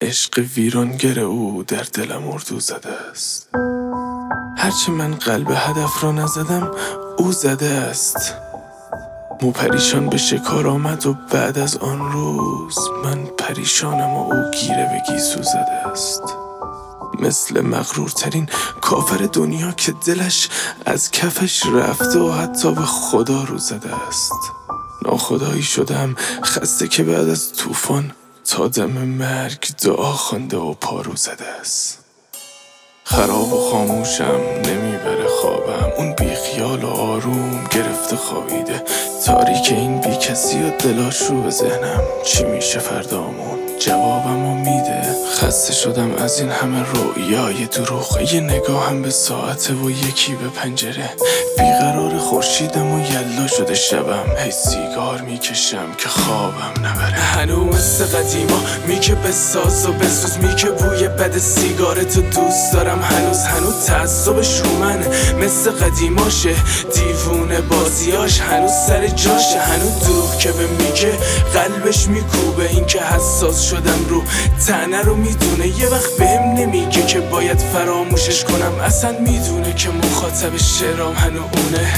عشق ویرانگر او در دلم اردو زده است. هرچه من قلب هدف را نزدم او زده است. مو پریشان به شکار آمد و بعد از آن روز من پریشانم و او گیره به گیسو زده است. مثل مغرورترین کافر دنیا که دلش از کفش رفته و حتی به خدا رو زده است. ناخدایی شدم خسته که بعد از طوفان تا دم مرگ دعا خوانده و پارو زده است. خراب و خاموشم نمیبره خوابم، اون بیخیال و آروم گرفته خوابیده. تاریک این بی کسی و دلاشو به ذهنم، چی میشه فردامون جوابمو میده. خسته شدم از این همه رویای دروغ، یه نگاهم به ساعته و یکی به پنجره. بیقرار خورشیدم و یلا شده شبم، هی سیگار میکشم که خوابم نبره. هنوز مثل قدیما میگه بساز و بسوز، میگه بوی بد سیگارتو دوست دارم. هنوز تعصبش رو منه مثل قدیماشه، دیوونه بازیاش هنوز سر جاشه. هنوز دروغ که به میگه قلبش میکوبه، این که حساس شدم رو تنه رو میدونه. یه وقت بهم نمیگه که باید فراموشش کنم، اصلا میدونه که مخاطب شعرام هنو اونه.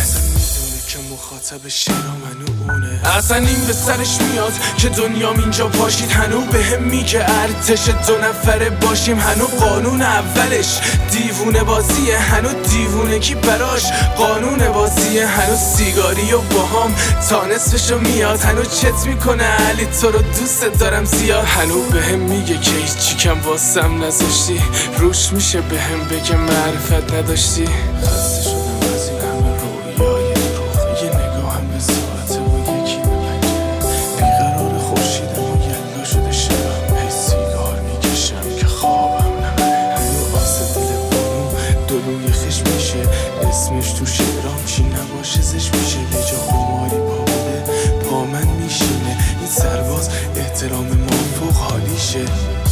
اصلا این به سرش میاد که دنیام اینجا پاشید. هنو بهم میگه ارتش 2 نفره باشیم. هنو قانون اولش دیوونه بازیه، هنو دیوونه کی براش قانون بازیه. هنو سیگاری و باهام تا نصفشو میاد، هنو چت میکنه علی تو رو دوست دارم زیاد. هنو بهم میگه که هیچی کم واسم نذاشتی، روش میشه بهم بگه معرفت نداشتی. خسته شدم از این همه رویای دروغ، یه نگاهم به ساعته و یکی به پنجره. بیقرار خورشیدم و یلا شده شبم، هی سیگار میکشم که خوابم نبره. هنو آس دل بانو دلوی خش میشه، اسمش تو شعرام چی نباشه زش میشه. یه جا قماری پا بده پا من میشینه، این سرباز احترام موفق حالیشه.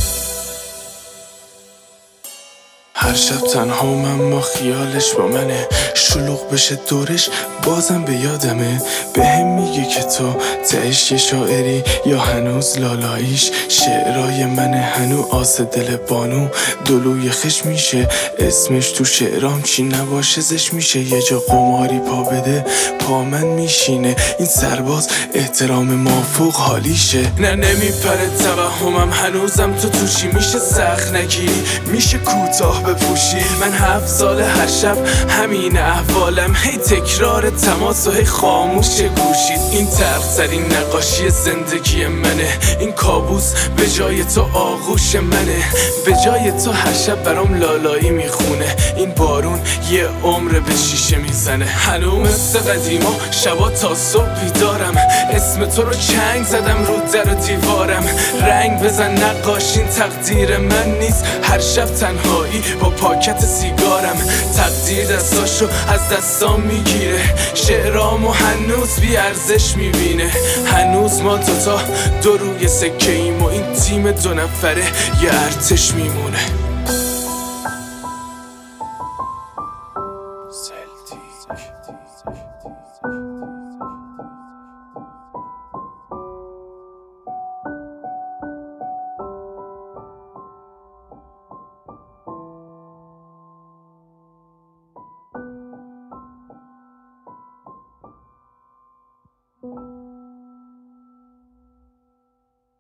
هر شب تنها من با خیالش با منه، شلوغ بشه دورش بازم به یادمه. بهم میگه که تو تهش یه شاعری یا هنوز لالاییش شعرای منه. هنو آس دل بانو دلوی خش میشه، اسمش تو شعرام چی نباشه زش میشه. یه جا قماری پا بده پا من میشینه، این سرباز احترام مافوق حالیشه. نه نمیپره توهمم هنوزم تو توشی، میشه سخت نگیری میشه کوتاه بپوشی. من 7 سال هر شب همین احوالم، هی تکرار تماس و هی خاموش گوشید. این تلخترین نقاشی زندگی منه، این کابوس به جای تو آغوش منه. به جای تو هر شب برام لالایی میخونه، این بارون یه عمر به شیشه میزنه. هنوز مثل قدیما شبا تا صبح بیدارم، اسم تو رو چنگ زدم رو در و دیوارم. رنگ بزن نقاشین تقدیر من نیست، هر شب تنهایی با پاکت سیگارم. تقدیر دستاشو از دستام میگیره، شعرامو هنوز بی ارزش میبینه. هنوز ما دوتا دو روی سکه ایم و این تیم 2 نفره یه ارتش میمونه.